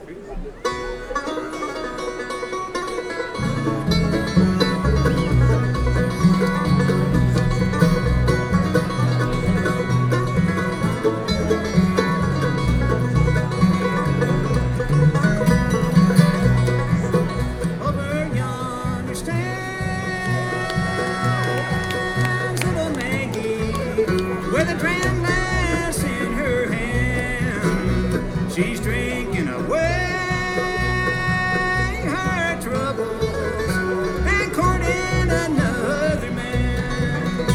With a dram glass in her hand, she's drinking away her troubles and courting another man.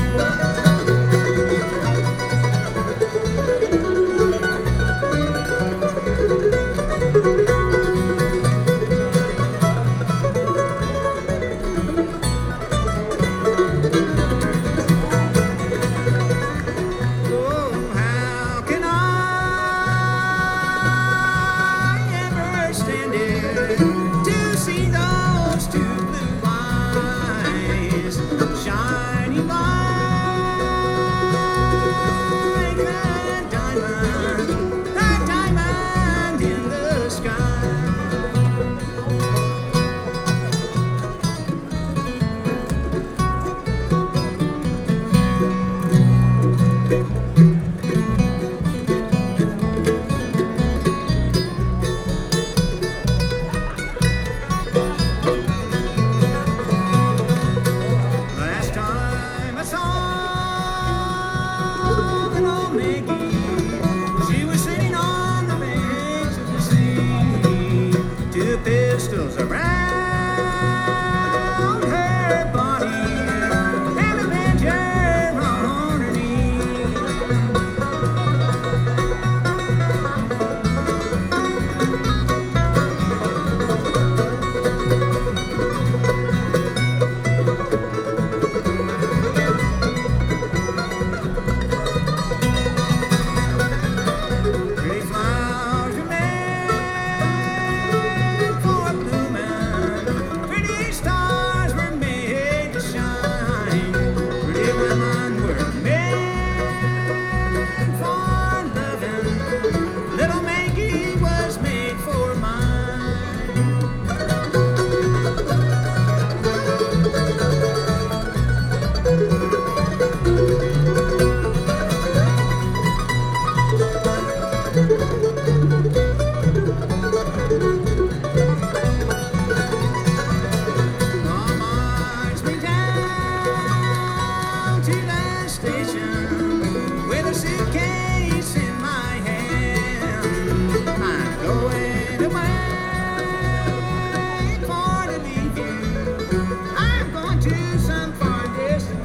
To see those two blue eyes shining like a diamond in the sky. She was sitting on the banks of the sea, two pistols around her body and a banjo on her knee. With a suitcase in my hand, I'm going away for to leave you. I'm going to some far distant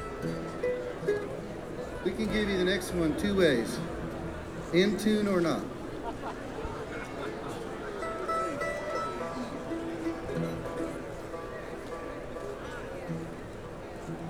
We can give you the next one two ways, in tune or not.